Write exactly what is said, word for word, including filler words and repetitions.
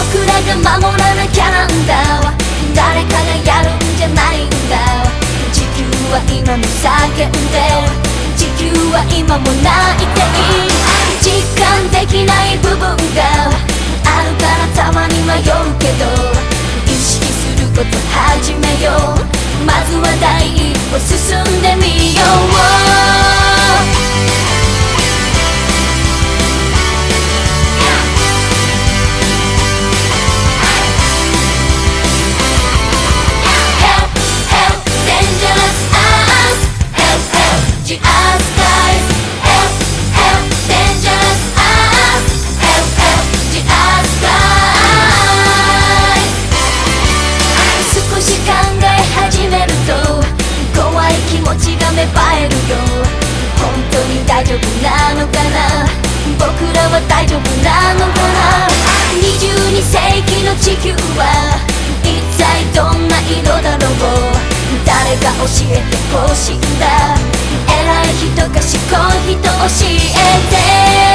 僕らが守らなきゃなんだわ。誰かがやるんじゃないんだわ。地球は今も叫んでる。地球は今も泣いている。実感できない部分があるからたまに迷うけど、意識すること始めよう。まずは第一歩進んでみよう。芽生えるよ。本当に大丈夫なのかな。僕らは大丈夫なのかな。にじゅうに世紀の地球は一体どんな色だろう。誰が教えてほしいんだ。偉い人か賢い人教えて。